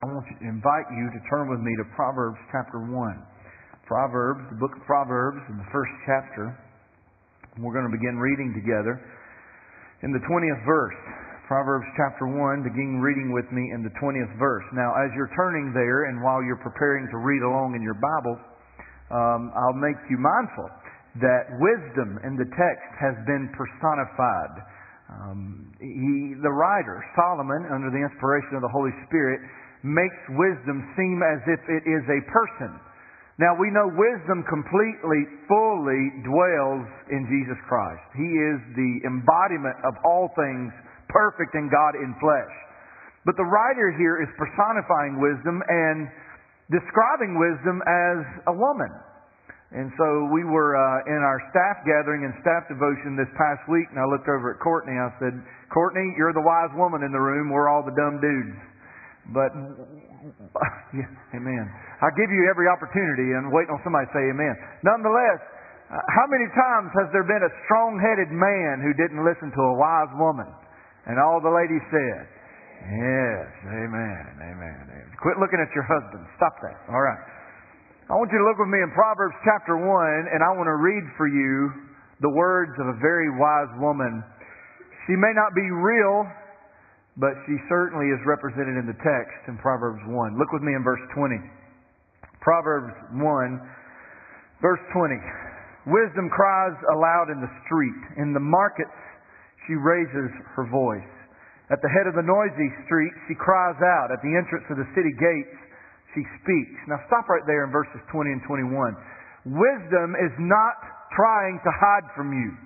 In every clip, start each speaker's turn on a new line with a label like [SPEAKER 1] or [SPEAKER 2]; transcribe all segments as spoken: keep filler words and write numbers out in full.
[SPEAKER 1] I want to invite you to turn with me to Proverbs chapter one. Proverbs, the book of Proverbs, in the first chapter. We're going to begin reading together in the twentieth verse. Proverbs chapter one, begin reading with me in the twentieth verse. Now, as you're turning there and while you're preparing to read along in your Bible, um, I'll make you mindful that wisdom in the text has been personified. Um, he, the writer, Solomon, under the inspiration of the Holy Spirit, makes wisdom seem as if it is a person. Now we know wisdom completely, fully dwells in Jesus Christ. He is the embodiment of all things perfect in God in flesh. But the writer here is personifying wisdom and describing wisdom as a woman. And so we were uh, in our staff gathering and staff devotion this past week, and I looked over at Courtney. I said, "Courtney, you're the wise woman in the room. We're all the dumb dudes." But, yeah, amen. I give you every opportunity and waiting on somebody to say amen. Nonetheless, uh, how many times has there been a strong-headed man who didn't listen to a wise woman? And all the ladies said, yes, amen, amen, amen. Quit looking at your husband. Stop that. All right. I want you to look with me in Proverbs chapter one, and I want to read for you the words of a very wise woman. She may not be real, but she certainly is represented in the text in Proverbs one. Look with me in verse twenty. Proverbs one, verse twenty. Wisdom cries aloud in the street. In the markets she raises her voice. At the head of the noisy street she cries out. At the entrance of the city gates she speaks. Now stop right there in verses twenty and twenty-one. Wisdom is not trying to hide from you.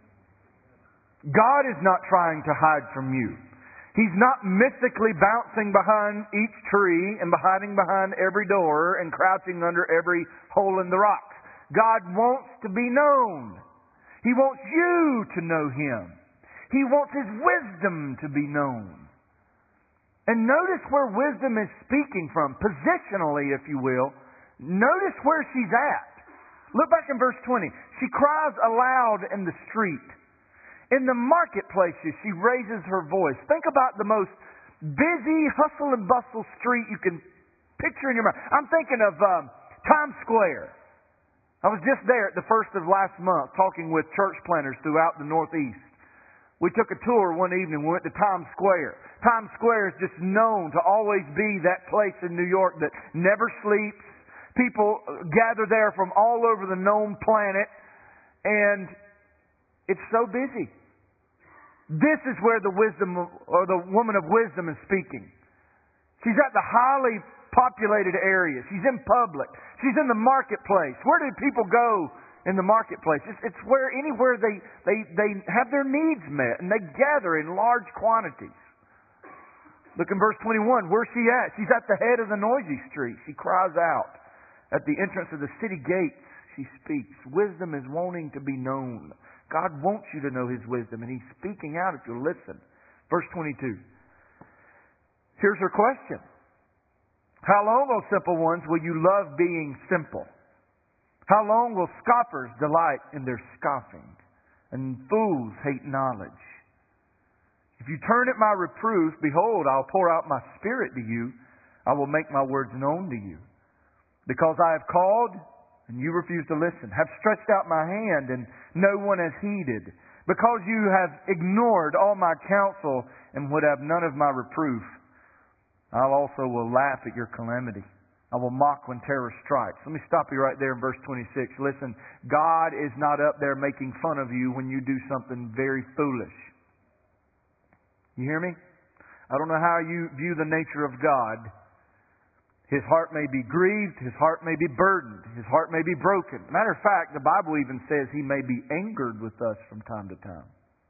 [SPEAKER 1] God is not trying to hide from you. He's not mystically bouncing behind each tree and hiding behind every door and crouching under every hole in the rocks. God wants to be known. He wants you to know Him. He wants His wisdom to be known. And notice where wisdom is speaking from, positionally, if you will. Notice where she's at. Look back in verse twenty. She cries aloud in the street. In the marketplaces, she raises her voice. Think about the most busy, hustle and bustle street you can picture in your mind. I'm thinking of um, Times Square. I was just there at the first of last month talking with church planters throughout the Northeast. We took a tour one evening. We went to Times Square. Times Square is just known to always be that place in New York that never sleeps. People gather there from all over the known planet, and it's so busy. This is where the wisdom of, or the woman of wisdom is speaking. She's at the highly populated area. She's in public. She's in the marketplace. Where do people go in the marketplace? It's, it's where anywhere they, they, they have their needs met, and they gather in large quantities. Look in verse twenty-one. Where's she at? She's at the head of the noisy street. She cries out. At the entrance of the city gates, she speaks. Wisdom is wanting to be known. God wants you to know His wisdom, and He's speaking out if you'll listen. Verse twenty-two. Here's her question. How long, O simple ones, will you love being simple? How long will scoffers delight in their scoffing, and fools hate knowledge? If you turn at my reproof, behold, I'll pour out my spirit to you. I will make my words known to you. Because I have called, and you refuse to listen, have stretched out my hand, and no one has heeded. Because you have ignored all my counsel and would have none of my reproof, I also will laugh at your calamity. I will mock when terror strikes. Let me stop you right there in verse twenty-six. Listen, God is not up there making fun of you when you do something very foolish. You hear me? I don't know how you view the nature of God. His heart may be grieved. His heart may be burdened. His heart may be broken. Matter of fact, the Bible even says He may be angered with us from time to time.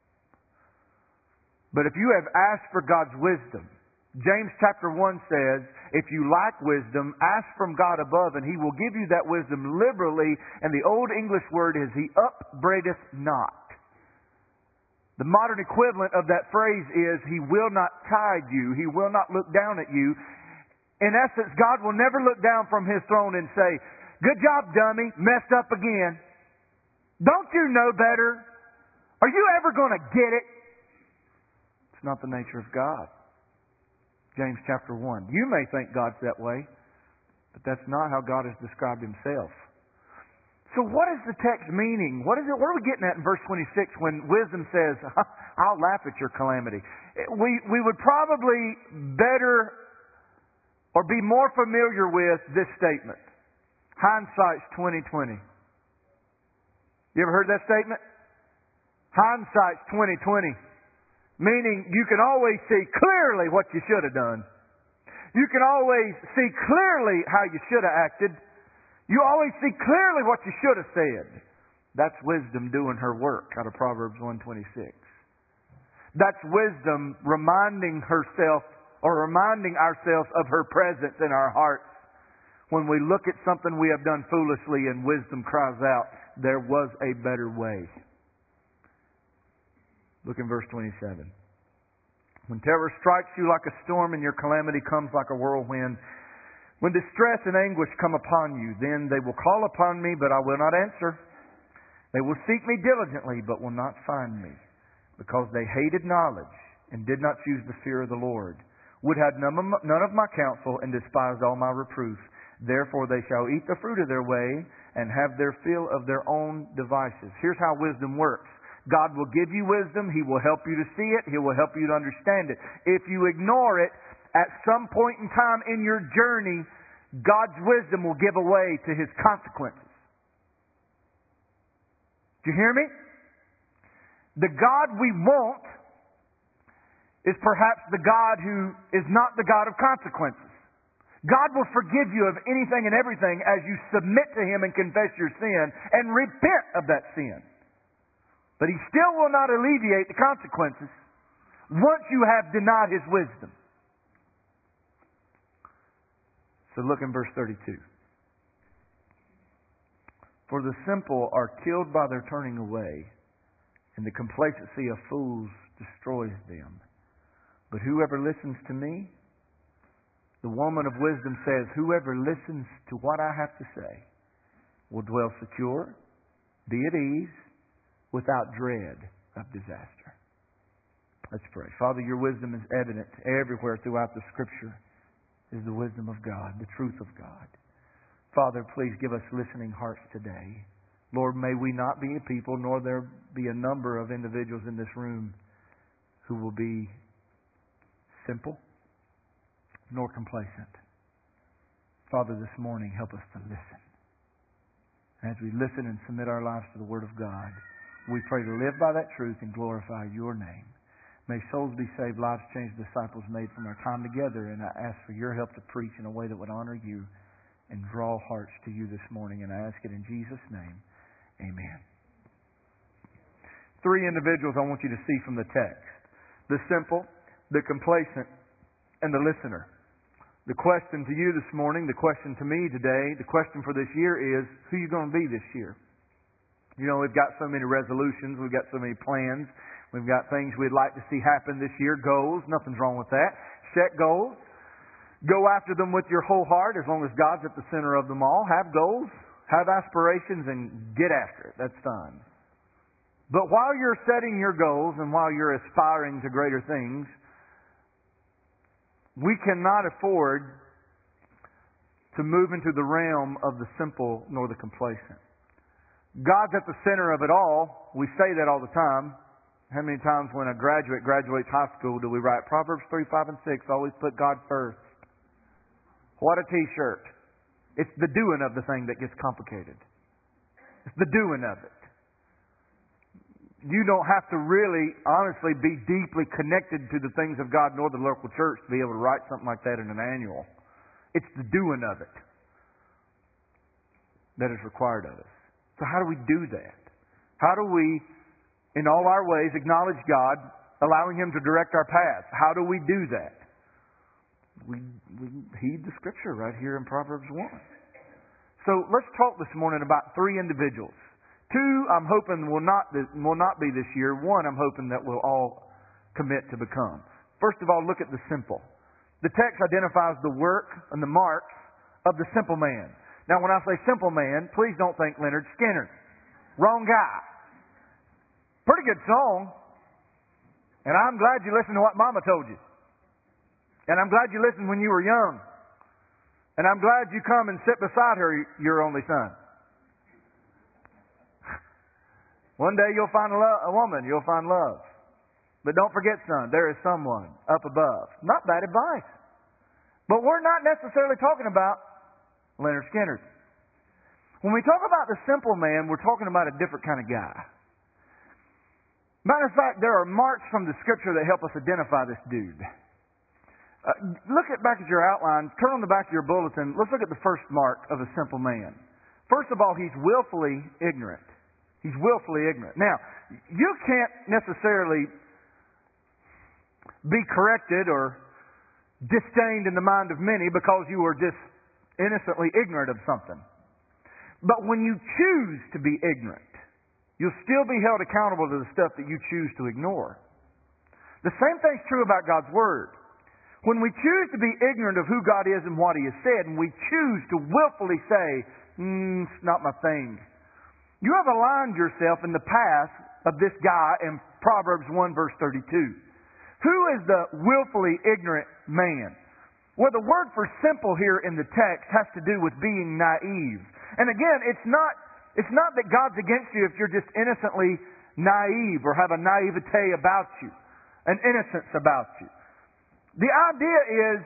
[SPEAKER 1] But if you have asked for God's wisdom, James chapter one says, if you lack wisdom, ask from God above, and He will give you that wisdom liberally. And the old English word is, He upbraideth not. The modern equivalent of that phrase is, He will not chide you. He will not look down at you. In essence, God will never look down from His throne and say, good job, dummy, messed up again. Don't you know better? Are you ever going to get it? It's not the nature of God. James chapter one. You may think God's that way, but that's not how God has described Himself. So what is the text meaning? What is it? What are we getting at in verse twenty-six when wisdom says, I'll laugh at your calamity? We, we would probably better or be more familiar with this statement. Hindsight's twenty twenty. You ever heard that statement? Hindsight's twenty twenty. Meaning you can always see clearly what you should have done. You can always see clearly how you should have acted. You always see clearly what you should have said. That's wisdom doing her work out of Proverbs one twenty-six. That's wisdom reminding herself or reminding ourselves of her presence in our hearts. When we look at something we have done foolishly and wisdom cries out, there was a better way. Look in verse twenty-seven. When terror strikes you like a storm and your calamity comes like a whirlwind, when distress and anguish come upon you, then they will call upon me, but I will not answer. They will seek me diligently, but will not find me, because they hated knowledge and did not choose the fear of the Lord, would have none of my counsel and despised all my reproof. Therefore they shall eat the fruit of their way and have their fill of their own devices. Here's how wisdom works. God will give you wisdom. He will help you to see it. He will help you to understand it. If you ignore it, at some point in time in your journey, God's wisdom will give way to His consequences. Do you hear me? The God we want is perhaps the God who is not the God of consequences. God will forgive you of anything and everything as you submit to Him and confess your sin and repent of that sin. But He still will not alleviate the consequences once you have denied His wisdom. So look in verse thirty-two. For the simple are killed by their turning away, and the complacency of fools destroys them. But whoever listens to me, the woman of wisdom says, whoever listens to what I have to say will dwell secure, be at ease, without dread of disaster. Let's pray. Father, your wisdom is evident everywhere throughout the Scripture. Is the wisdom of God, the truth of God. Father, please give us listening hearts today. Lord, may we not be a people, nor there be a number of individuals in this room who will be simple nor complacent. Father, this morning, help us to listen. As we listen and submit our lives to the Word of God, we pray to live by that truth and glorify your name. May souls be saved, lives changed, disciples made from our time together. And I ask for your help to preach in a way that would honor you and draw hearts to you this morning. And I ask it in Jesus' name. Amen. Three individuals I want you to see from the text. The simple, the complacent, and the listener. The question to you this morning, the question to me today, the question for this year is, who are you going to be this year? You know, we've got so many resolutions, we've got so many plans. We've got things we'd like to see happen this year, goals. Nothing's wrong with that. Set goals. Go after them with your whole heart as long as God's at the center of them all. Have goals, have aspirations, and get after it. That's fine. But while you're setting your goals and while you're aspiring to greater things, we cannot afford to move into the realm of the simple nor the complacent. God's at the center of it all. We say that all the time. How many times when a graduate graduates high school do we write Proverbs three, five, and six, always put God first? What a t-shirt. It's the doing of the thing that gets complicated. It's the doing of it. You don't have to really, honestly, be deeply connected to the things of God nor the local church to be able to write something like that in an annual. It's the doing of it that is required of us. So how do we do that? How do we, in all our ways, acknowledge God, allowing Him to direct our paths? How do we do that? We, we heed the Scripture right here in Proverbs one. So let's talk this morning about three individuals. Two, I'm hoping will not will not be this year. One, I'm hoping that we'll all commit to become. First of all, look at the simple. The text identifies the work and the marks of the simple man. Now, when I say simple man, please don't think Leonard Skinner. Wrong guy. Pretty good song. And I'm glad you listened to what Mama told you. And I'm glad you listened when you were young. And I'm glad you come and sit beside her, your only son. One day you'll find a, lo- a woman, you'll find love. But don't forget, son, there is someone up above. Not bad advice. But we're not necessarily talking about Leonard Skinner. When we talk about the simple man, we're talking about a different kind of guy. Matter of fact, there are marks from the Scripture that help us identify this dude. Uh, look at back at your outline. Turn on the back of your bulletin. Let's look at the first mark of a simple man. First of all, he's willfully ignorant. He's willfully ignorant. Now, you can't necessarily be corrected or disdained in the mind of many because you were just innocently ignorant of something. But when you choose to be ignorant, you'll still be held accountable to the stuff that you choose to ignore. The same thing's true about God's Word. When we choose to be ignorant of who God is and what He has said, and we choose to willfully say, mm, it's not my thing, you have aligned yourself in the path of this guy in Proverbs one verse thirty-two. Who is the willfully ignorant man? Well, the word for simple here in the text has to do with being naive. And again, it's not, it's not that God's against you if you're just innocently naive or have a naivete about you, an innocence about you. The idea is,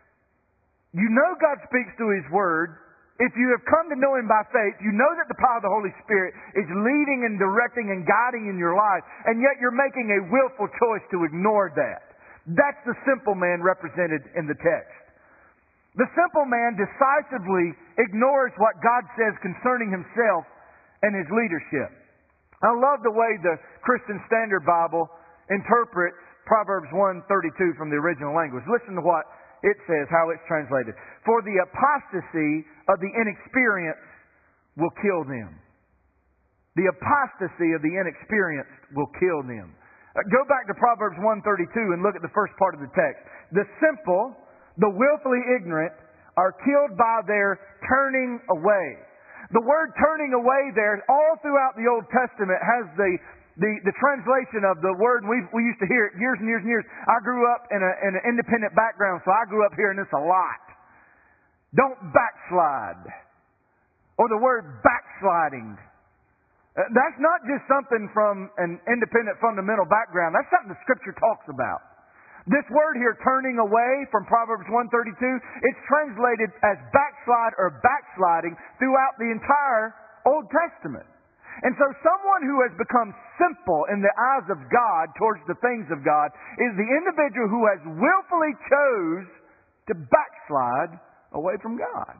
[SPEAKER 1] you know God speaks through His Word. If you have come to know Him by faith, you know that the power of the Holy Spirit is leading and directing and guiding in your life, and yet you're making a willful choice to ignore that. That's the simple man represented in the text. The simple man decisively ignores what God says concerning himself and his leadership. I love the way the Christian Standard Bible interprets Proverbs one thirty-two from the original language. Listen to what it says, how it's translated. For the apostasy of the inexperienced will kill them. The apostasy of the inexperienced will kill them. Uh, go back to Proverbs one thirty-two and look at the first part of the text. The simple, the willfully ignorant, are killed by their turning away. The word turning away there, all throughout the Old Testament, has the The, the translation of the word, we we used to hear it years and years and years. I grew up in, a, in an independent background, so I grew up hearing this a lot. Don't backslide. Or the word backsliding. Uh, that's not just something from an independent fundamental background. That's something the Scripture talks about. This word here, turning away, from Proverbs one thirty-two, it's translated as backslide or backsliding throughout the entire Old Testament. And so someone who has become simple in the eyes of God towards the things of God is the individual who has willfully chose to backslide away from God.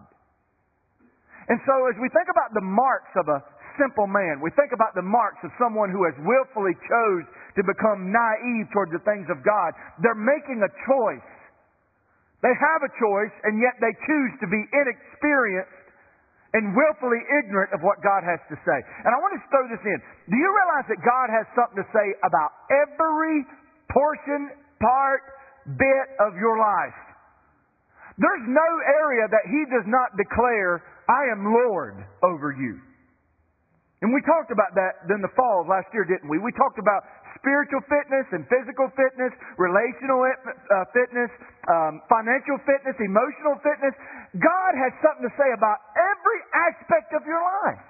[SPEAKER 1] And so as we think about the marks of a simple man, we think about the marks of someone who has willfully chose to become naive towards the things of God. They're making a choice. They have a choice, and yet they choose to be inexperienced and willfully ignorant of what God has to say. And I want to throw this in. Do you realize that God has something to say about every portion, part, bit of your life? There's no area that He does not declare, I am Lord over you. And we talked about that in the fall of last year, didn't we? We talked about spiritual fitness and physical fitness, relational uh, fitness, um, financial fitness, emotional fitness. God has something to say about every aspect of your life.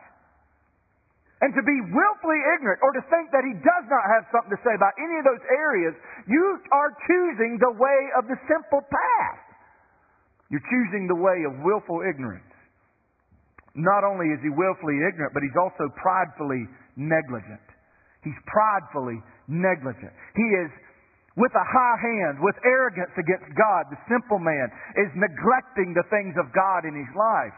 [SPEAKER 1] And to be willfully ignorant or to think that He does not have something to say about any of those areas, you are choosing the way of the simple path. You're choosing the way of willful ignorance. Not only is he willfully ignorant, but he's also pridefully negligent. He's pridefully negligent. He is with a high hand, with arrogance against God. The simple man is neglecting the things of God in his life.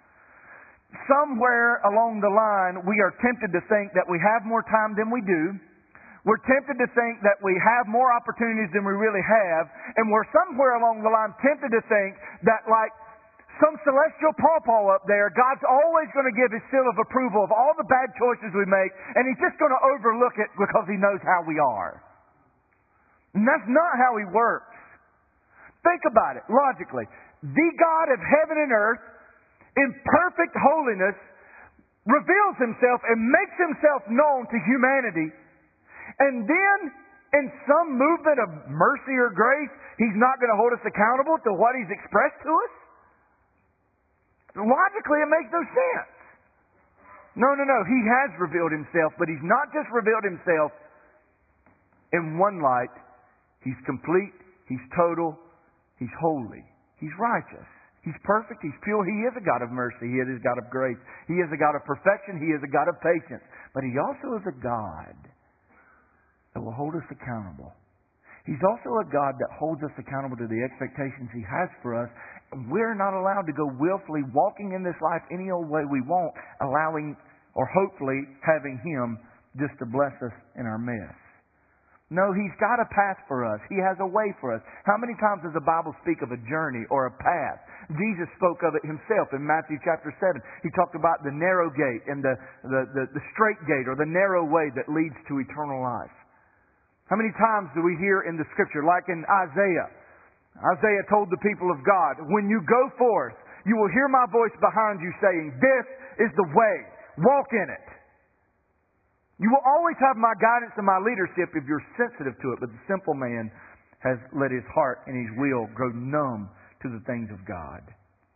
[SPEAKER 1] Somewhere along the line, we are tempted to think that we have more time than we do. We're tempted to think that we have more opportunities than we really have. And we're somewhere along the line tempted to think that, like some celestial pawpaw up there, God's always going to give His seal of approval of all the bad choices we make, and He's just going to overlook it because He knows how we are. And that's not how He works. Think about it logically. The God of heaven and earth, in perfect holiness, reveals Himself and makes Himself known to humanity. And then, in some movement of mercy or grace, He's not going to hold us accountable to what He's expressed to us? Logically, it makes no sense. No, no, no. He has revealed Himself, but He's not just revealed Himself in one light. He's complete. He's total. He's holy. He's righteous. He's perfect. He's pure. He is a God of mercy. He is a God of grace. He is a God of perfection. He is a God of patience. But He also is a God that will hold us accountable. He's also a God that holds us accountable to the expectations He has for us. And we're not allowed to go willfully walking in this life any old way we want, allowing or hopefully having Him just to bless us in our mess. No, He's got a path for us. He has a way for us. How many times does the Bible speak of a journey or a path? Jesus spoke of it Himself in Matthew chapter seven. He talked about the narrow gate and the, the, the, the straight gate or the narrow way that leads to eternal life. How many times do we hear in the Scripture, like in Isaiah? Isaiah told the people of God, when you go forth, you will hear my voice behind you saying, this is the way. Walk in it. You will always have my guidance and my leadership if you're sensitive to it. But the simple man has let his heart and his will grow numb to the things of God.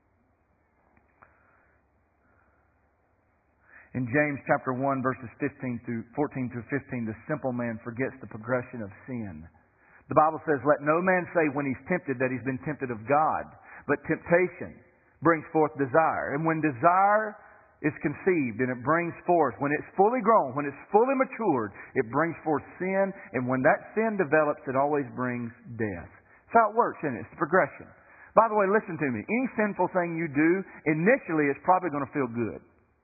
[SPEAKER 1] In James chapter one, verses fifteen through fourteen through fifteen, the simple man forgets the progression of sin. The Bible says, let no man say when he's tempted that he's been tempted of God, but temptation brings forth desire. And when desire is conceived and it brings forth, when it's fully grown, when it's fully matured, it brings forth sin. And when that sin develops, it always brings death. That's how it works, isn't it? It's the progression. By the way, listen to me. Any sinful thing you do, initially it's probably going to feel good.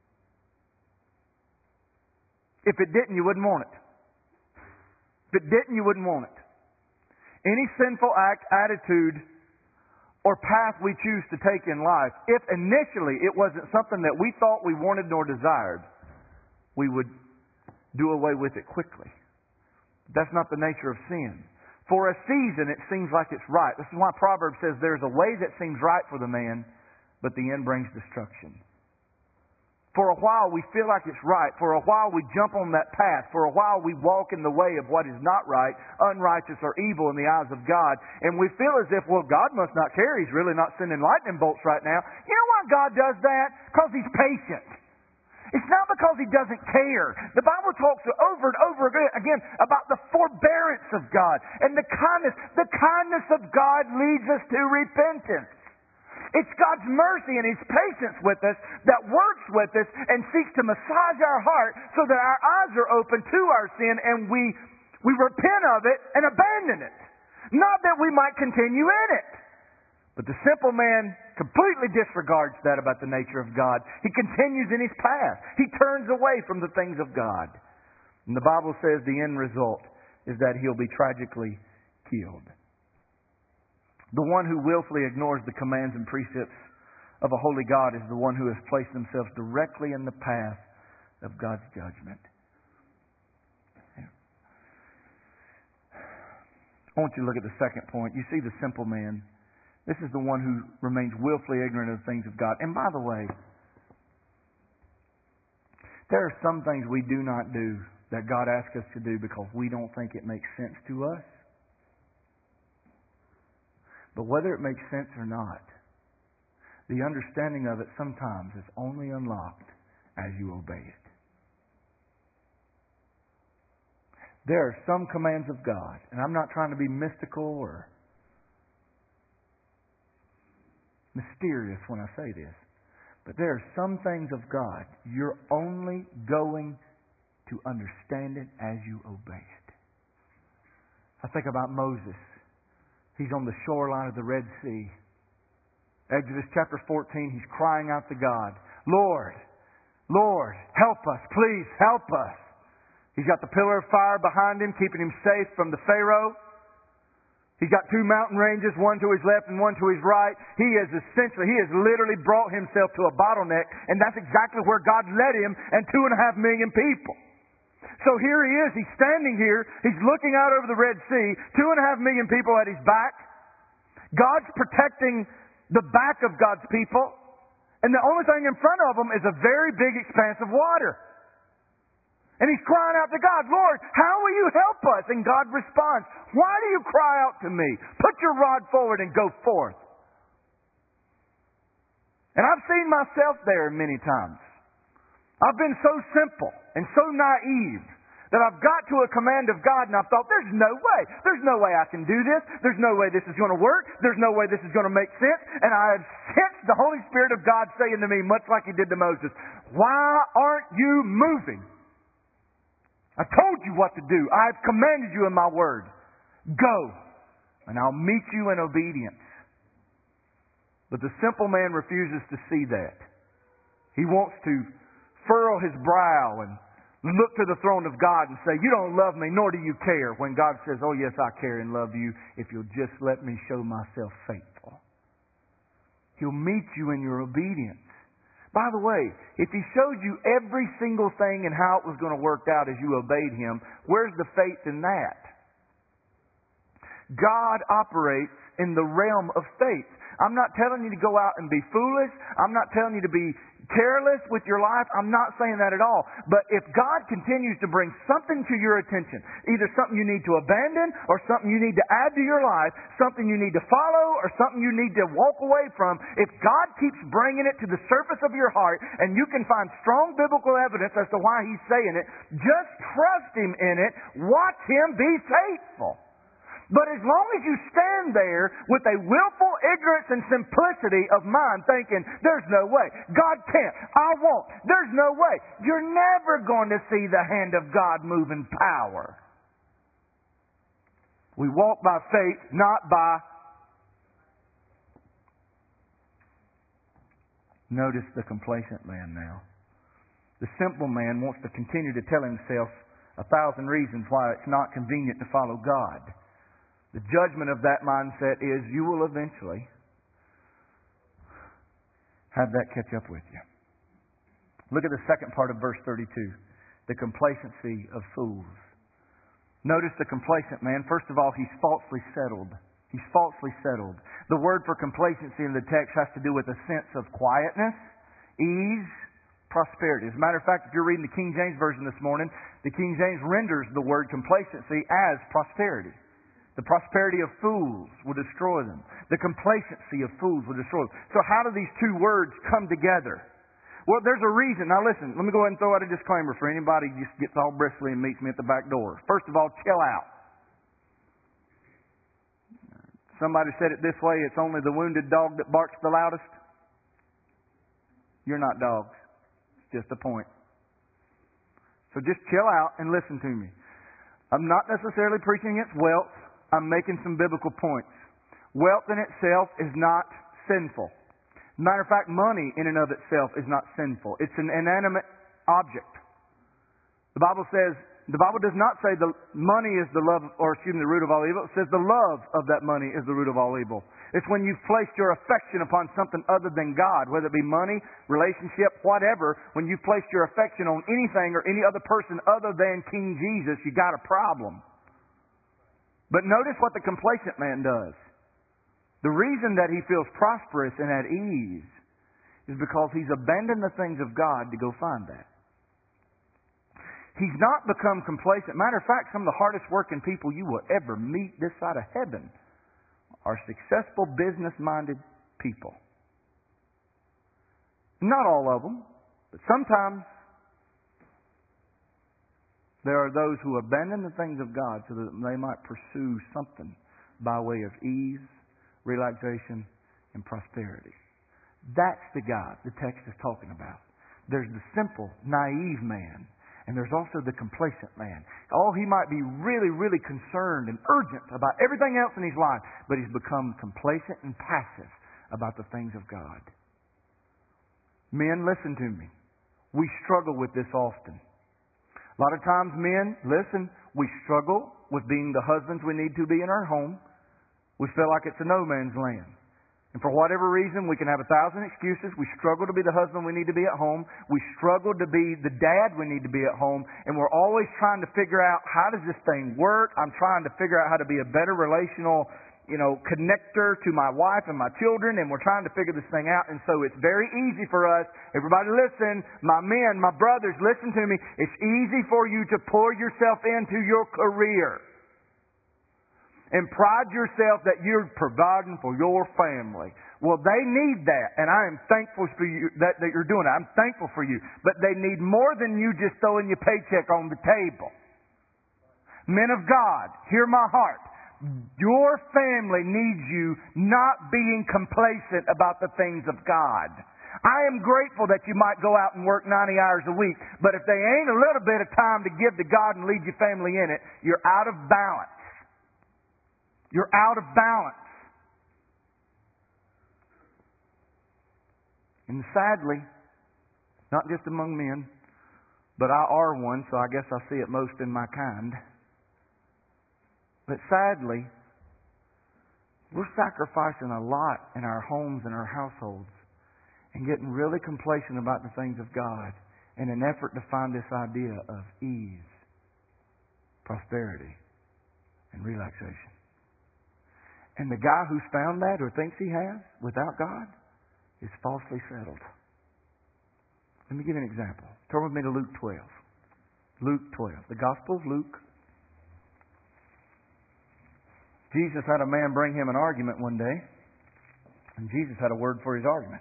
[SPEAKER 1] If it didn't, you wouldn't want it. If it didn't, you wouldn't want it. Any sinful act, attitude, or path we choose to take in life, if initially it wasn't something that we thought we wanted nor desired, we would do away with it quickly. That's not the nature of sin. For a season, it seems like it's right. This is why Proverbs says there's a way that seems right for the man, but the end brings destruction. For a while we feel like it's right. For a while we jump on that path. For a while we walk in the way of what is not right, unrighteous or evil in the eyes of God. And we feel as if, well, God must not care. He's really not sending lightning bolts right now. You know why God does that? Because He's patient. It's not because He doesn't care. The Bible talks over and over again about the forbearance of God and the kindness. The kindness of God leads us to repentance. It's God's mercy and His patience with us that works with us and seeks to massage our heart so that our eyes are open to our sin and we, we repent of it and abandon it. Not that we might continue in it. But the simple man completely disregards that about the nature of God. He continues in his path. He turns away from the things of God. And the Bible says the end result is that he'll be tragically killed. The one who willfully ignores the commands and precepts of a holy God is the one who has placed themselves directly in the path of God's judgment. I want you to look at the second point. You see the simple man. This is the one who remains willfully ignorant of the things of God. And by the way, there are some things we do not do that God asks us to do because we don't think it makes sense to us. But whether it makes sense or not, the understanding of it sometimes is only unlocked as you obey it. There are some commands of God, and I'm not trying to be mystical or mysterious when I say this, but there are some things of God you're only going to understand it as you obey it. I think about Moses. He's on the shoreline of the Red Sea. Exodus chapter fourteen, he's crying out to God, Lord, Lord, help us, please help us. He's got the pillar of fire behind him, keeping him safe from the Pharaoh. He's got two mountain ranges, one to his left and one to his right. He has essentially, he has literally brought himself to a bottleneck, and that's exactly where God led him and two and a half million people. So here he is, he's standing here, he's looking out over the Red Sea, two and a half million people at his back. God's protecting the back of God's people, and the only thing in front of them is a very big expanse of water. And he's crying out to God, Lord, how will you help us? And God responds, why do you cry out to me? Put your rod forward and go forth. And I've seen myself there many times. I've been so simple and so naive that I've got to a command of God and I've thought, there's no way. There's no way I can do this. There's no way this is going to work. There's no way this is going to make sense. And I have sensed the Holy Spirit of God saying to me, much like He did to Moses, why aren't you moving? I told you what to do. I've commanded you in my word. Go, and I'll meet you in obedience. But the simple man refuses to see that. He wants to furrow his brow and look to the throne of God and say, you don't love me, nor do you care. When God says, oh yes, I care and love you if you'll just let me show myself faithful. He'll meet you in your obedience. By the way, if He showed you every single thing and how it was going to work out as you obeyed Him, where's the faith in that? God operates in the realm of faith. I'm not telling you to go out and be foolish. I'm not telling you to be careless with your life. I'm not saying that at all. But if God continues to bring something to your attention, either something you need to abandon or something you need to add to your life, something you need to follow or something you need to walk away from, if God keeps bringing it to the surface of your heart and you can find strong biblical evidence as to why He's saying it, just trust Him in it. Watch Him be faithful. But as long as you stand there with a willful ignorance and simplicity of mind thinking, there's no way, God can't, I won't, there's no way, you're never going to see the hand of God move in power. We walk by faith, not by... Notice the complacent man now. The simple man wants to continue to tell himself a thousand reasons why it's not convenient to follow God. The judgment of that mindset is you will eventually have that catch up with you. Look at the second part of verse thirty-two. The complacency of fools. Notice the complacent man. First of all, he's falsely settled. He's falsely settled. The word for complacency in the text has to do with a sense of quietness, ease, prosperity. As a matter of fact, if you're reading the King James Version this morning, the King James renders the word complacency as prosperity. The prosperity of fools will destroy them. The complacency of fools will destroy them. So how do these two words come together? Well, there's a reason. Now listen, let me go ahead and throw out a disclaimer for anybody who just gets all bristly and meets me at the back door. First of all, chill out. Somebody said it this way, it's only the wounded dog that barks the loudest. You're not dogs. It's just a point. So just chill out and listen to me. I'm not necessarily preaching against wealth. I'm making some biblical points. Wealth in itself is not sinful. Matter of fact, money in and of itself is not sinful. It's an inanimate object. The Bible says, the Bible does not say the money is the love, or excuse me, the root of all evil. It says the love of that money is the root of all evil. It's when you've placed your affection upon something other than God, whether it be money, relationship, whatever. When you've placed your affection on anything or any other person other than King Jesus, you got a problem. But notice what the complacent man does. The reason that he feels prosperous and at ease is because he's abandoned the things of God to go find that. He's not become complacent. Matter of fact, some of the hardest working people you will ever meet this side of heaven are successful, business-minded people. Not all of them, but sometimes there are those who abandon the things of God so that they might pursue something by way of ease, relaxation, and prosperity. That's the God the text is talking about. There's the simple, naive man, and there's also the complacent man. Oh, he might be really, really concerned and urgent about everything else in his life, but he's become complacent and passive about the things of God. Men, listen to me. We struggle with this often. A lot of times, men, listen, we struggle with being the husbands we need to be in our home. We feel like it's a no man's land. And for whatever reason, we can have a thousand excuses. We struggle to be the husband we need to be at home. We struggle to be the dad we need to be at home. And we're always trying to figure out, how does this thing work? I'm trying to figure out how to be a better relational you know, connector to my wife and my children, and we're trying to figure this thing out. And so it's very easy for us. Everybody listen, my men, my brothers, listen to me. It's easy for you to pour yourself into your career and pride yourself that you're providing for your family. Well, they need that, and I am thankful for you that, that you're doing it. I'm thankful for you. But they need more than you just throwing your paycheck on the table. Men of God, hear my heart. Your family needs you not being complacent about the things of God. I am grateful that you might go out and work ninety hours a week, but if there ain't a little bit of time to give to God and lead your family in it, you're out of balance. You're out of balance. And sadly, not just among men, but I are one, so I guess I see it most in my kind. But sadly, we're sacrificing a lot in our homes and our households and getting really complacent about the things of God in an effort to find this idea of ease, prosperity, and relaxation. And the guy who's found that or thinks he has without God is falsely settled. Let me give you an example. Turn with me to Luke twelve. Luke twelve. The Gospel of Luke. Jesus had a man bring him an argument one day, and Jesus had a word for his argument.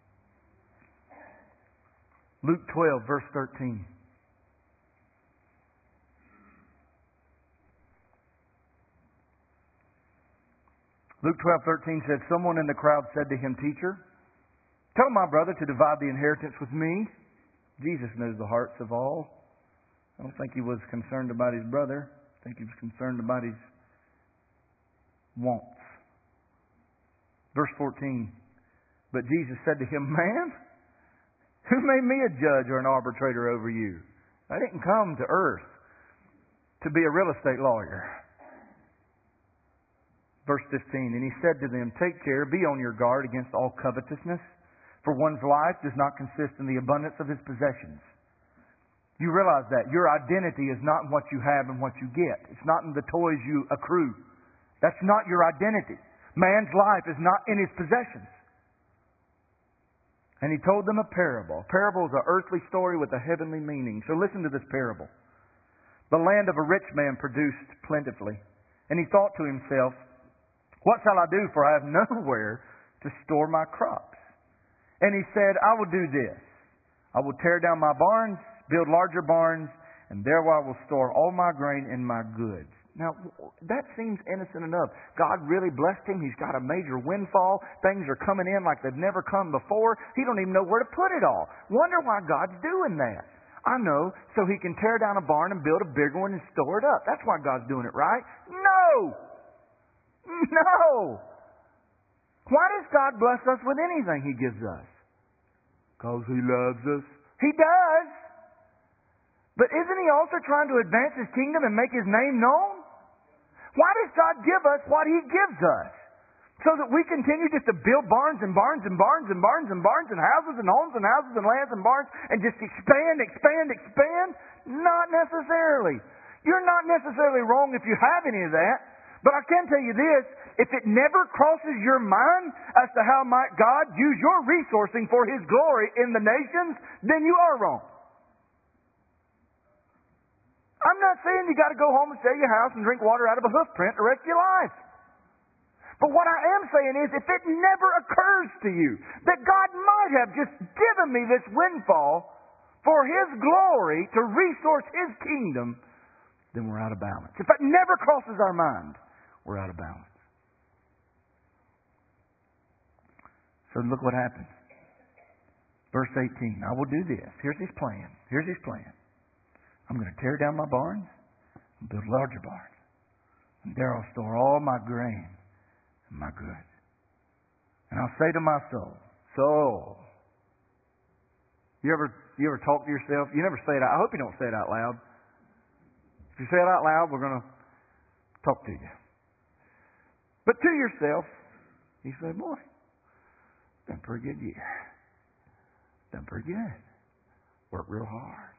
[SPEAKER 1] Luke twelve, verse thirteen. Luke twelve, thirteen said, someone in the crowd said to him, Teacher, tell my brother to divide the inheritance with me. Jesus knows the hearts of all. I don't think he was concerned about his brother. I think he was concerned about his wants. Verse fourteen. But Jesus said to him, Man, who made me a judge or an arbitrator over you? I didn't come to earth to be a real estate lawyer. Verse fifteen. And he said to them, Take care, be on your guard against all covetousness, for one's life does not consist in the abundance of his possessions. You realize that your identity is not in what you have and what you get. It's not in the toys you accrue. That's not your identity. Man's life is not in his possessions. And he told them a parable. A parable is an earthly story with a heavenly meaning. So listen to this parable. The land of a rich man produced plentifully. And he thought to himself, What shall I do, for I have nowhere to store my crops? And he said, I will do this. I will tear down my barns, build larger barns, and there I will store all my grain and my goods. Now, that seems innocent enough. God really blessed him. He's got a major windfall. Things are coming in like they've never come before. He don't even know where to put it all. Wonder why God's doing that. I know, so he can tear down a barn and build a bigger one and store it up. That's why God's doing it, right? No! No! Why does God bless us with anything he gives us? Because he loves us. He does! But isn't he also trying to advance his kingdom and make his name known? Why does God give us what he gives us? So that we continue just to build barns and barns and barns and barns and barns and houses and homes and houses and lands and barns and just expand, expand, expand? Not necessarily. You're not necessarily wrong if you have any of that. But I can tell you this, if it never crosses your mind as to how might God use your resourcing for his glory in the nations, then you are wrong. I'm not saying you got to go home and sell your house and drink water out of a hoof print the rest of your life. But what I am saying is, if it never occurs to you that God might have just given me this windfall for his glory to resource his kingdom, then we're out of balance. If it never crosses our mind, we're out of balance. So look what happens. Verse eighteen, I will do this. Here's his plan. Here's his plan. I'm going to tear down my barns and build larger barns. And there I'll store all my grain and my goods. And I'll say to my soul, soul. You ever you ever talk to yourself? You never say it out. I hope you don't say it out loud. If you say it out loud, we're going to talk to you. But to yourself, you say, boy, done a pretty good year. Done pretty good. Worked real hard.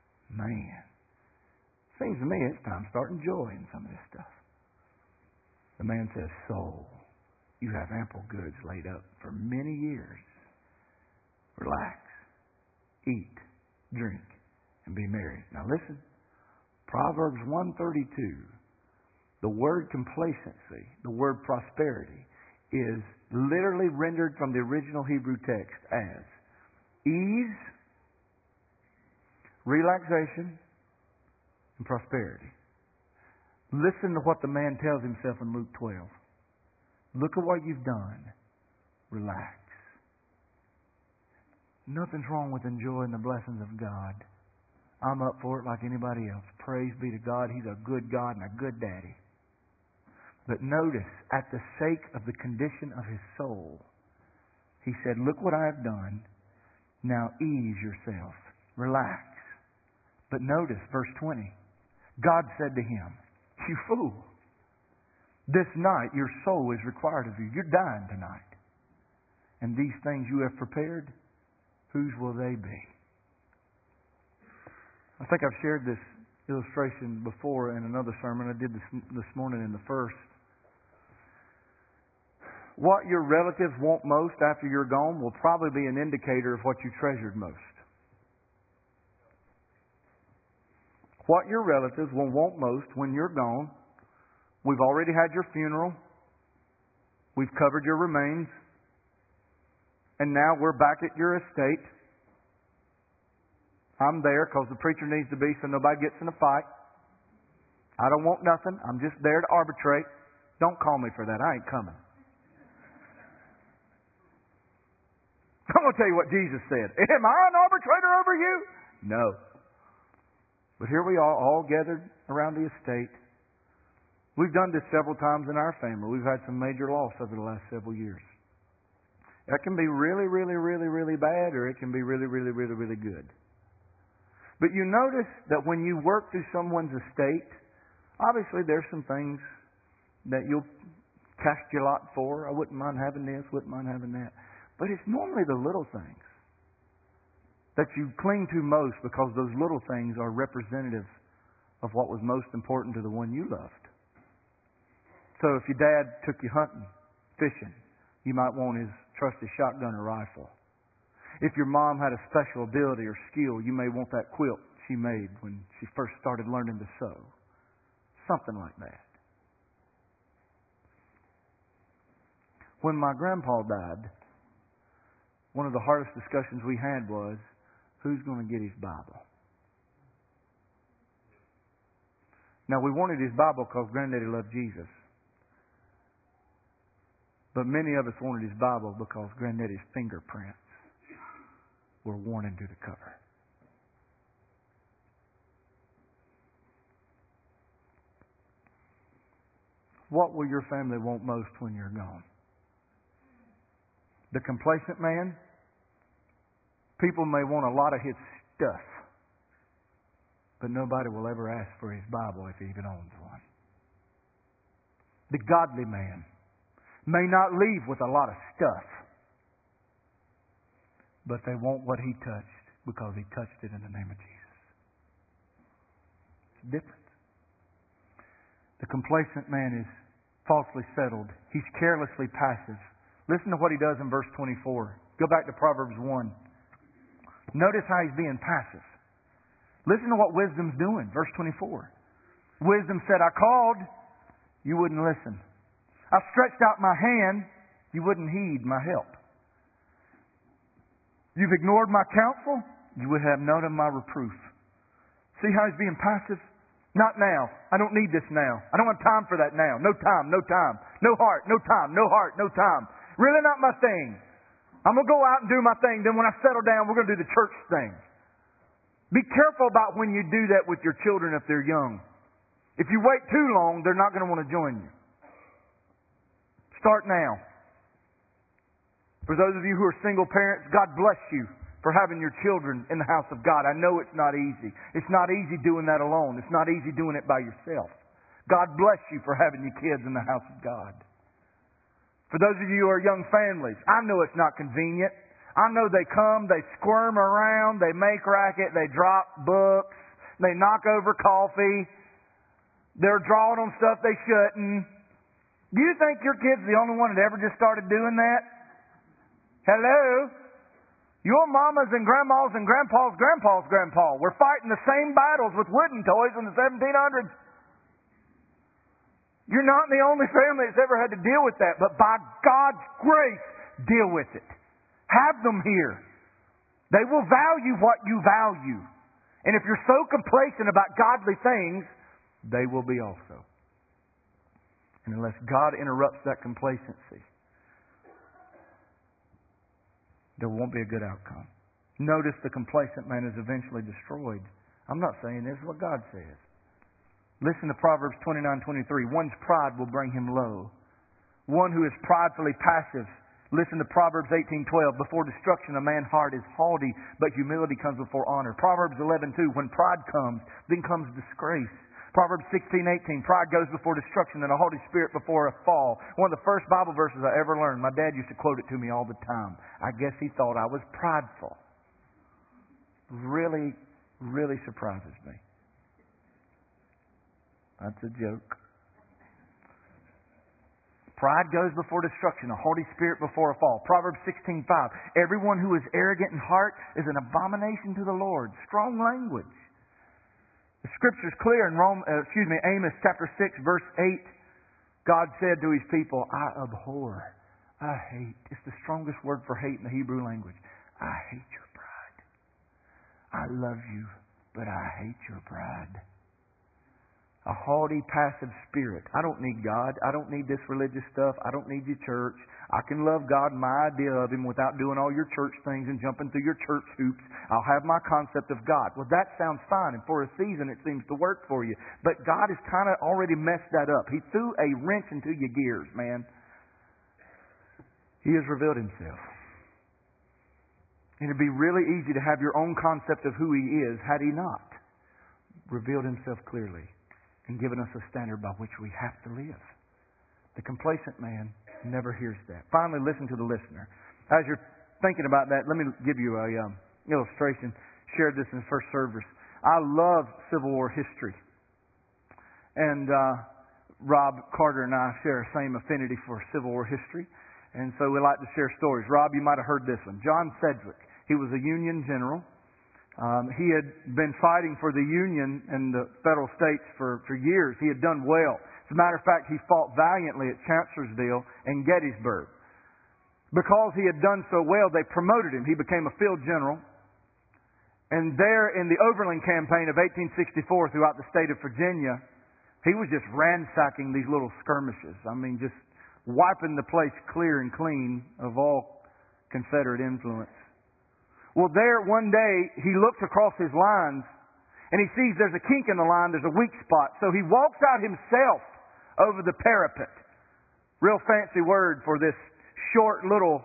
[SPEAKER 1] Man, seems to me it's time to start enjoying some of this stuff. The man says, soul, you have ample goods laid up for many years. Relax, eat, drink, and be merry. Now listen, Proverbs one thirty-two, the word complacency, the word prosperity, is literally rendered from the original Hebrew text as ease, relaxation, and prosperity. Listen to what the man tells himself in Luke twelve. Look at what you've done. Relax. Nothing's wrong with enjoying the blessings of God. I'm up for it like anybody else. Praise be to God. He's a good God and a good daddy. But notice, at the sake of the condition of his soul, he said, look what I have done. Now ease yourself. Relax. But notice, verse twenty. God said to him, you fool. This night your soul is required of you. You're dying tonight. And these things you have prepared, whose will they be? I think I've shared this illustration before in another sermon. I did this this morning in the first. What your relatives want most after you're gone will probably be an indicator of what you treasured most. What your relatives will want most when you're gone. We've already had your funeral. We've covered your remains. And now we're back at your estate. I'm there because the preacher needs to be so nobody gets in a fight. I don't want nothing. I'm just there to arbitrate. Don't call me for that. I ain't coming. I'm going to tell you what Jesus said. Am I an arbitrator over you? No. But here we are, all gathered around the estate. We've done this several times in our family. We've had some major loss over the last several years. That can be really, really, really, really bad, or it can be really, really, really, really good. But you notice that when you work through someone's estate, obviously there's some things that you'll cast your lot for. I wouldn't mind having this, wouldn't mind having that. But it's normally the little things that you cling to most because those little things are representative of what was most important to the one you loved. So if your dad took you hunting, fishing, you might want his trusty shotgun or rifle. If your mom had a special ability or skill, you may want that quilt she made when she first started learning to sew. Something like that. When my grandpa died, one of the hardest discussions we had was, who's going to get his Bible? Now, we wanted his Bible because Granddaddy loved Jesus. But many of us wanted his Bible because Granddaddy's fingerprints were worn into the cover. What will your family want most when you're gone? The complacent man? People may want a lot of his stuff, but nobody will ever ask for his Bible if he even owns one. The godly man may not leave with a lot of stuff, but they want what he touched because he touched it in the name of Jesus. It's different. The complacent man is falsely settled. He's carelessly passive. Listen to what he does in verse twenty-four. Go back to Proverbs one. Notice how he's being passive. Listen to what wisdom's doing. Verse twenty-four. Wisdom said, I called, you wouldn't listen. I stretched out my hand, you wouldn't heed my help. You've ignored my counsel, you would have none of my reproof. See how he's being passive? Not now. I don't need this now. I don't have time for that now. No time, no time. No heart, no time, no heart, no time. Really not my thing. I'm going to go out and do my thing. Then when I settle down, we're going to do the church thing. Be careful about when you do that with your children if they're young. If you wait too long, they're not going to want to join you. Start now. For those of you who are single parents, God bless you for having your children in the house of God. I know it's not easy. It's not easy doing that alone. It's not easy doing it by yourself. God bless you for having your kids in the house of God. For those of you who are young families, I know it's not convenient. I know they come, they squirm around, they make racket, they drop books, they knock over coffee, they're drawing on stuff they shouldn't. Do you think your kid's the only one that ever just started doing that? Hello? Your mamas and grandmas and grandpas, grandpa's grandpa were fighting the same battles with wooden toys in the seventeen hundreds. You're not the only family that's ever had to deal with that, but by God's grace, deal with it. Have them here. They will value what you value. And if you're so complacent about godly things, they will be also. And unless God interrupts that complacency, there won't be a good outcome. Notice the complacent man is eventually destroyed. I'm not saying this is what God says. Listen to Proverbs twenty-nine twenty-three. One's pride will bring him low. One who is pridefully passive. Listen to Proverbs eighteen twelve. Before destruction, a man's heart is haughty, but humility comes before honor. Proverbs eleven two. When pride comes, then comes disgrace. Proverbs sixteen eighteen. Pride goes before destruction, and a haughty spirit before a fall. One of the first Bible verses I ever learned. My dad used to quote it to me all the time. I guess he thought I was prideful. Really, really surprises me. That's a joke. Pride goes before destruction, a haughty spirit before a fall. Proverbs sixteen five. Everyone who is arrogant in heart is an abomination to the Lord. Strong language. The Scripture's clear in Rome, uh, excuse me, Amos chapter six, verse eight. God said to His people, I abhor, I hate. It's the strongest word for hate in the Hebrew language. I hate your pride. I love you, but I hate your pride. A haughty, passive spirit. I don't need God. I don't need this religious stuff. I don't need your church. I can love God and my idea of Him without doing all your church things and jumping through your church hoops. I'll have my concept of God. Well, that sounds fine, and for a season it seems to work for you. But God has kind of already messed that up. He threw a wrench into your gears, man. He has revealed Himself. And it'd be really easy to have your own concept of who He is had He not revealed Himself clearly and given us a standard by which we have to live. The complacent man never hears that. Finally, listen to the listener. As you're thinking about that, let me give you a um, illustration. Shared this in the first service. I love Civil War history. And uh, Rob Carter and I share the same affinity for Civil War history. And so we like to share stories. Rob, you might have heard this one. John Sedgwick. He was a Union general. Um, he had been fighting for the Union and the federal states for, for years. He had done well. As a matter of fact, he fought valiantly at Chancellorsville and Gettysburg. Because he had done so well, they promoted him. He became a field general. And there in the Overland Campaign of eighteen sixty-four throughout the state of Virginia, he was just ransacking these little skirmishes. I mean, just wiping the place clear and clean of all Confederate influence. Well, there one day, he looks across his lines and he sees there's a kink in the line, there's a weak spot. So he walks out himself over the parapet. Real fancy word for this short little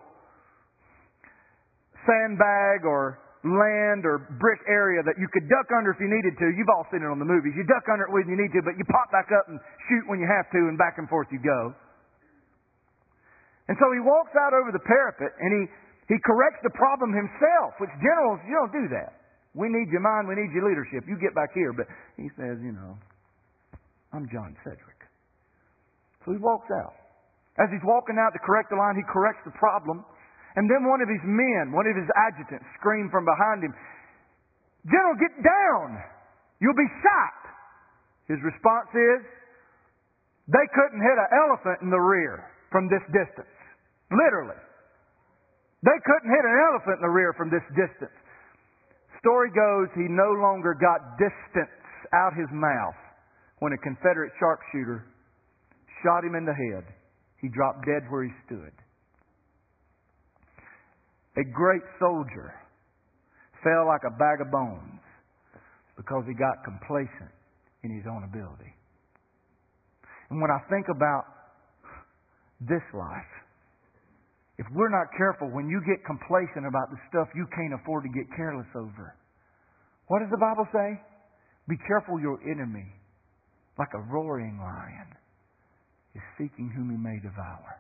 [SPEAKER 1] sandbag or land or brick area that you could duck under if you needed to. You've all seen it on the movies. You duck under it when you need to, but you pop back up and shoot when you have to, and back and forth you go. And so he walks out over the parapet and he He corrects the problem himself, which generals, you don't do that. We need your mind, we need your leadership. You get back here. But he says, you know, I'm John Sedgwick. So he walks out. As he's walking out to correct the line, he corrects the problem. And then one of his men, one of his adjutants, screamed from behind him, General, get down! You'll be shot! His response is, they couldn't hit an elephant in the rear from this distance. Literally. They couldn't hit an elephant in the rear from this distance. Story goes, he no longer got distance out his mouth when a Confederate sharpshooter shot him in the head. He dropped dead where he stood. A great soldier fell like a bag of bones because he got complacent in his own ability. And when I think about this life, if we're not careful, when you get complacent about the stuff you can't afford to get careless over, what does the Bible say? Be careful your enemy, like a roaring lion, is seeking whom he may devour.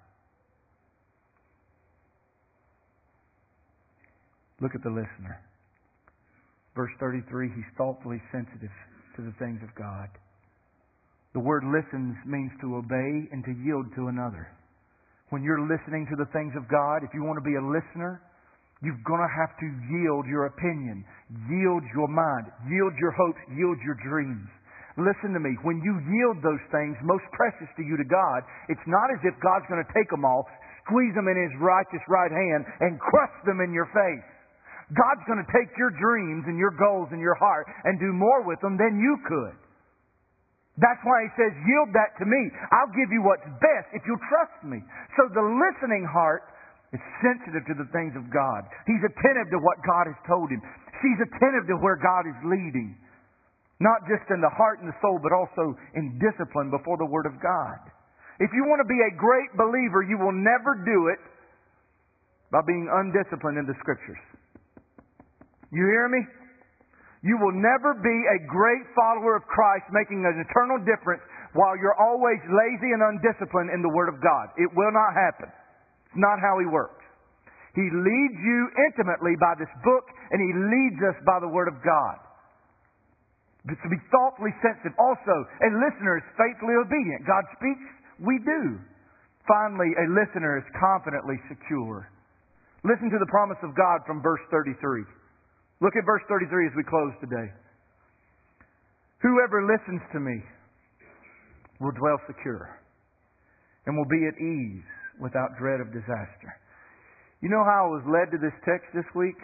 [SPEAKER 1] Look at the listener. Verse thirty-three, he's thoughtfully sensitive to the things of God. The word listens means to obey and to yield to another. When you're listening to the things of God, if you want to be a listener, you're going to have to yield your opinion, yield your mind, yield your hopes, yield your dreams. Listen to me. When you yield those things most precious to you to God, it's not as if God's going to take them all, squeeze them in His righteous right hand, and crush them in your face. God's going to take your dreams and your goals and your heart and do more with them than you could. That's why He says, yield that to me. I'll give you what's best if you'll trust me. So the listening heart is sensitive to the things of God. He's attentive to what God has told him. She's attentive to where God is leading. Not just in the heart and the soul, but also in discipline before the Word of God. If you want to be a great believer, you will never do it by being undisciplined in the Scriptures. You hear me? You will never be a great follower of Christ making an eternal difference while you're always lazy and undisciplined in the Word of God. It will not happen. It's not how He works. He leads you intimately by this book, and He leads us by the Word of God. But to be thoughtfully sensitive. Also, a listener is faithfully obedient. God speaks, we do. Finally, a listener is confidently secure. Listen to the promise of God from verse thirty-three. Look at verse thirty-three as we close today. Whoever listens to me will dwell secure and will be at ease without dread of disaster. You know how I was led to this text this week?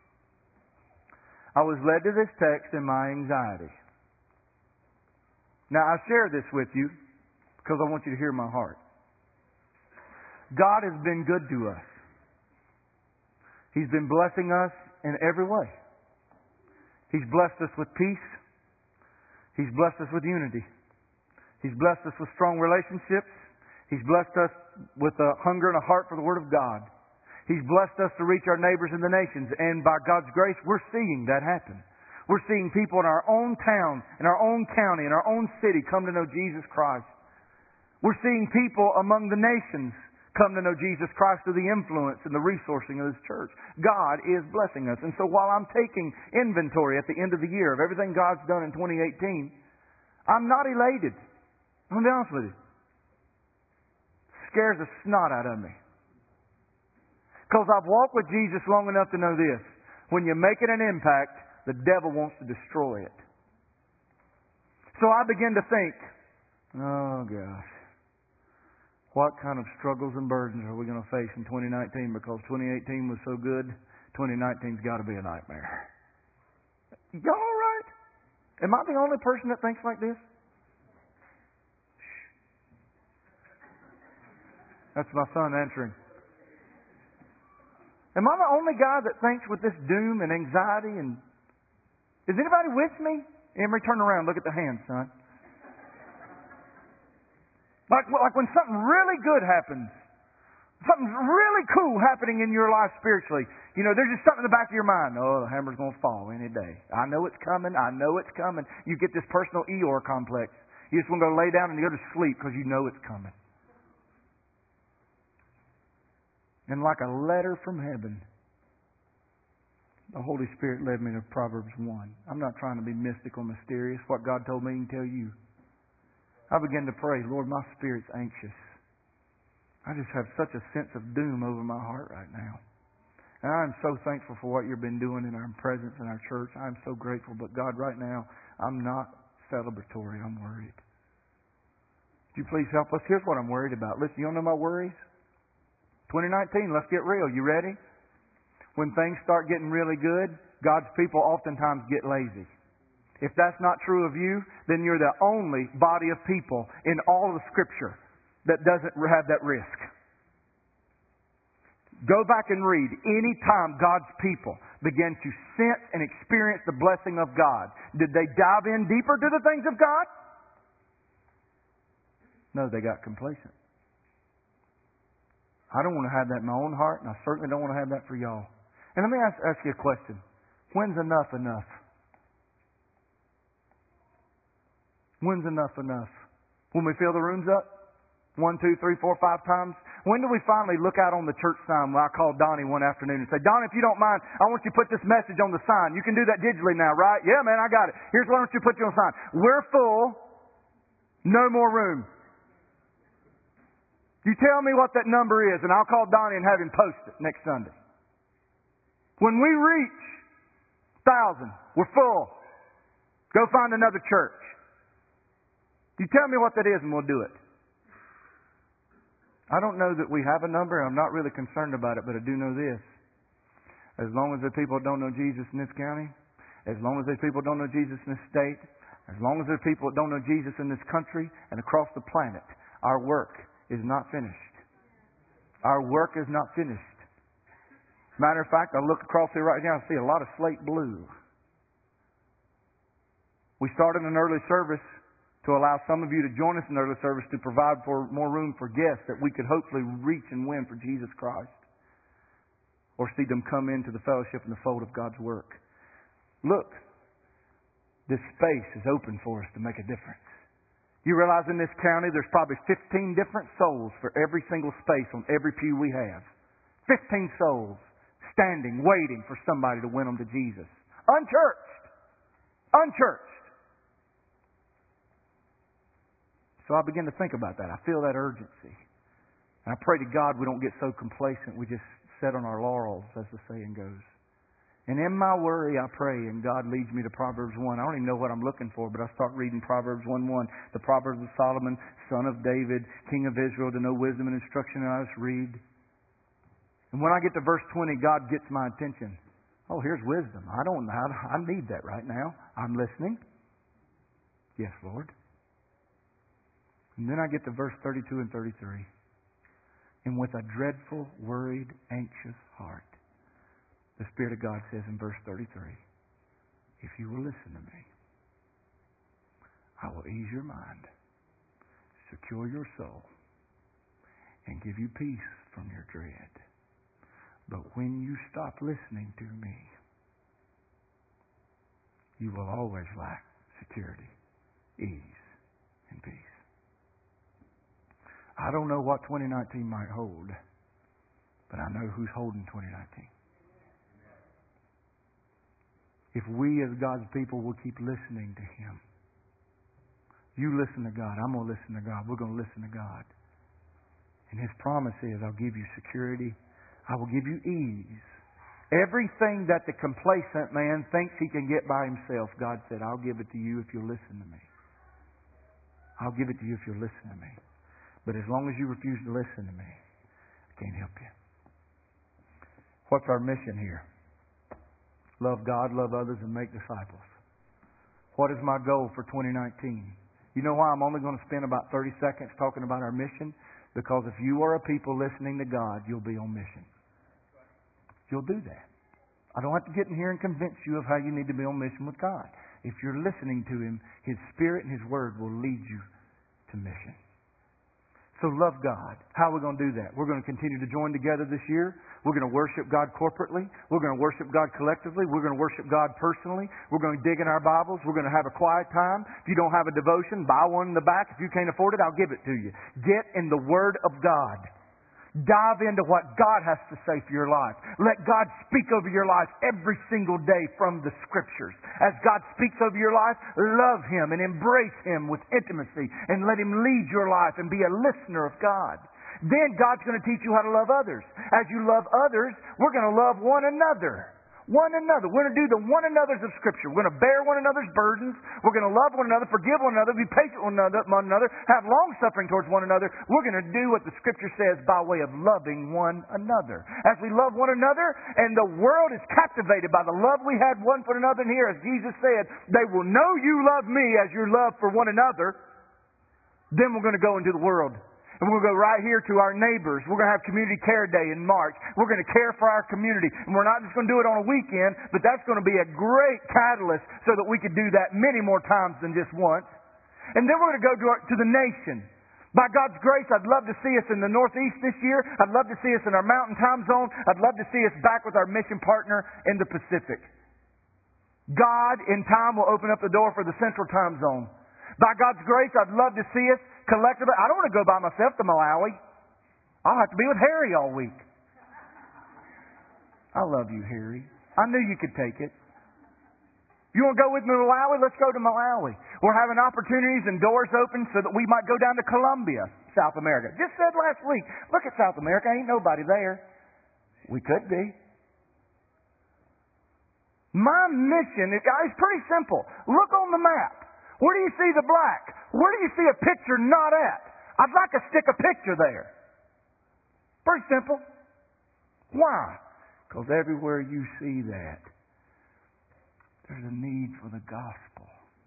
[SPEAKER 1] I was led to this text in my anxiety. Now I share this with you because I want you to hear my heart. God has been good to us. He's been blessing us in every way. He's blessed us with peace. He's blessed us with unity. He's blessed us with strong relationships. He's blessed us with a hunger and a heart for the Word of God. He's blessed us to reach our neighbors in the nations. And by God's grace, we're seeing that happen. We're seeing people in our own town, in our own county, in our own city come to know Jesus Christ. We're seeing people among the nations come to know Jesus Christ through the influence and the resourcing of this church. God is blessing us. And so while I'm taking inventory at the end of the year of everything God's done in twenty eighteen, I'm not elated. I'm going to be honest with you. It scares the snot out of me. Because I've walked with Jesus long enough to know this. When you make it an impact, the devil wants to destroy it. So I begin to think, oh gosh, what kind of struggles and burdens are we going to face in twenty nineteen? Because twenty eighteen was so good, twenty nineteen's got to be a nightmare. Y'all all right? Am I the only person that thinks like this? That's my son answering. Am I the only guy that thinks with this doom and anxiety? And is anybody with me? Emery, turn around. Look at the hand, son. Like, like when something really good happens, something really cool happening in your life spiritually, you know, there's just something in the back of your mind. Oh, the hammer's going to fall any day. I know it's coming. I know it's coming. You get this personal Eeyore complex. You just want to go lay down and you go to sleep because you know it's coming. And like a letter from heaven, the Holy Spirit led me to Proverbs one. I'm not trying to be mystical, mysterious. What God told me, He can tell you. I began to pray, Lord, my spirit's anxious. I just have such a sense of doom over my heart right now. And I'm so thankful for what you've been doing in our presence in our church. I'm so grateful. But God, right now, I'm not celebratory. I'm worried. Would you please help us? Here's what I'm worried about. Listen, you don't know my worries? twenty nineteen, let's get real. You ready? When things start getting really good, God's people oftentimes get lazy. If that's not true of you, then you're the only body of people in all of Scripture that doesn't have that risk. Go back and read. Any time God's people began to sense and experience the blessing of God, did they dive in deeper to the things of God? No, they got complacent. I don't want to have that in my own heart, and I certainly don't want to have that for y'all. And let me ask, ask you a question. When's enough enough? When's enough enough? When we fill the rooms up? One, two, three, four, five times? When do we finally look out on the church sign? Well, I called Donnie one afternoon and said, Donnie, if you don't mind, I want you to put this message on the sign. You can do that digitally now, right? Yeah, man, I got it. Here's what I want you to put you on the sign. We're full. No more room. You tell me what that number is, and I'll call Donnie and have him post it next Sunday. When we reach one thousand, we're full. Go find another church. You tell me what that is, and we'll do it. I don't know that we have a number. I'm not really concerned about it, but I do know this. As long as the people don't know Jesus in this county, as long as the people don't know Jesus in this state, as long as there are people that don't know Jesus in this country and across the planet, our work is not finished. Our work is not finished. Matter of fact, I look across here right now and see a lot of slate blue. We started an early service to allow some of you to join us in early service to provide for more room for guests that we could hopefully reach and win for Jesus Christ. Or see them come into the fellowship and the fold of God's work. Look, this space is open for us to make a difference. You realize in this county there's probably fifteen different souls for every single space on every pew we have. fifteen souls standing, waiting for somebody to win them to Jesus. Unchurched. Unchurched. So I begin to think about that. I feel that urgency. And I pray to God we don't get so complacent we just sit on our laurels, as the saying goes. And in my worry, I pray, and God leads me to Proverbs one. I don't even know what I'm looking for, but I start reading Proverbs one one. The Proverbs of Solomon, son of David, king of Israel, to know wisdom and instruction, and I just read. And when I get to verse twenty, God gets my attention. Oh, here's wisdom. I don't know. I need that right now. I'm listening. Yes, Lord. And then I get to verse thirty-two and thirty-three. And with a dreadful, worried, anxious heart, the Spirit of God says in verse thirty-three, if you will listen to me, I will ease your mind, secure your soul, and give you peace from your dread. But when you stop listening to me, you will always lack security, ease, and peace. I don't know what twenty nineteen might hold, but I know who's holding twenty nineteen. If we as God's people will keep listening to Him. You listen to God. I'm going to listen to God. We're going to listen to God. And His promise is, I'll give you security. I will give you ease. Everything that the complacent man thinks he can get by himself, God said, I'll give it to you if you'll listen to me. I'll give it to you if you'll listen to me. But as long as you refuse to listen to me, I can't help you. What's our mission here? Love God, love others, and make disciples. What is my goal for twenty nineteen? You know why I'm only going to spend about thirty seconds talking about our mission? Because if you are a people listening to God, you'll be on mission. You'll do that. I don't have to get in here and convince you of how you need to be on mission with God. If you're listening to Him, His Spirit and His Word will lead you to mission. So love God. How are we going to do that? We're going to continue to join together this year. We're going to worship God corporately. We're going to worship God collectively. We're going to worship God personally. We're going to dig in our Bibles. We're going to have a quiet time. If you don't have a devotion, buy one in the back. If you can't afford it, I'll give it to you. Get in the Word of God. Dive into what God has to say for your life. Let God speak over your life every single day from the Scriptures. As God speaks over your life, love Him and embrace Him with intimacy and let Him lead your life and be a listener of God. Then God's going to teach you how to love others. As you love others, we're going to love one another. One another. We're going to do the one another's of Scripture. We're going to bear one another's burdens. We're going to love one another, forgive one another, be patient with one another, have long suffering towards one another. We're going to do what the Scripture says by way of loving one another. As we love one another, and the world is captivated by the love we had one for another, and here, as Jesus said, they will know you love me as your love for one another. Then we're going to go into the world. And we're going to go right here to our neighbors. We're going to have Community Care Day in March. We're going to care for our community. And we're not just going to do it on a weekend, but that's going to be a great catalyst so that we could do that many more times than just once. And then we're going to go to, our, to the nation. By God's grace, I'd love to see us in the Northeast this year. I'd love to see us in our Mountain Time Zone. I'd love to see us back with our mission partner in the Pacific. God, in time, will open up the door for the Central Time Zone. By God's grace, I'd love to see us collectively. I don't want to go by myself to Malawi. I'll have to be with Harry all week. I love you, Harry. I knew you could take it. You want to go with me to Malawi? Let's go to Malawi. We're having opportunities and doors open so that we might go down to Colombia, South America. Just said last week, look at South America, ain't nobody there. We could be. My mission is pretty simple. Look on the map. Where do you see the black? Where do you see a picture not at? I'd like to stick a picture there. Pretty simple. Why? Because everywhere you see that, there's a need for the gospel.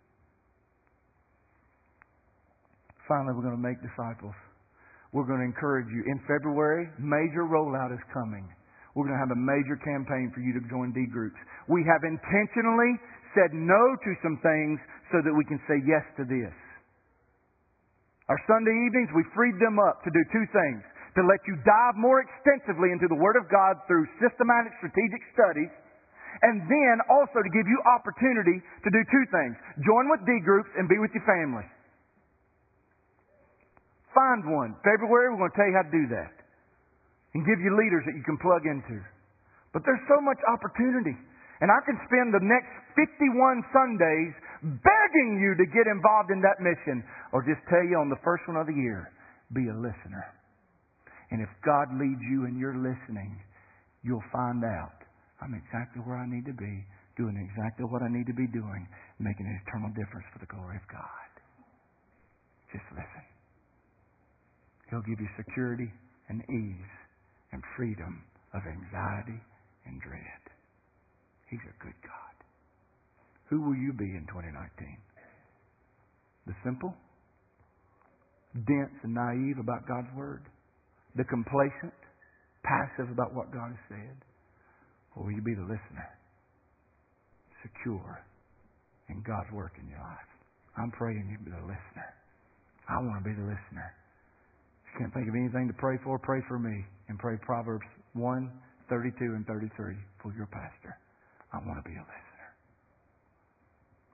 [SPEAKER 1] Finally, we're going to make disciples. We're going to encourage you. In February, major rollout is coming. We're going to have a major campaign for you to join D groups. We have intentionally said no to some things so that we can say yes to this. Our Sunday evenings, we freed them up to do two things. To let you dive more extensively into the Word of God through systematic strategic studies. And then also to give you opportunity to do two things. Join with D groups and be with your family. Find one. February, we're going to tell you how to do that. And give you leaders that you can plug into. But there's so much opportunity. And I can spend the next fifty-one Sundays begging you to get involved in that mission. Or just tell you on the first one of the year, be a listener. And if God leads you and you're listening, you'll find out I'm exactly where I need to be, doing exactly what I need to be doing, making an eternal difference for the glory of God. Just listen. He'll give you security and ease and freedom of anxiety and dread. He's a good God. Who will you be in twenty nineteen? The simple? Dense and naive about God's Word? The complacent? Passive about what God has said? Or will you be the listener? Secure in God's work in your life? I'm praying you be the listener. I want to be the listener. If you can't think of anything to pray for, pray for me. And pray Proverbs one, thirty-two and thirty-three for your pastor. I want to be a listener.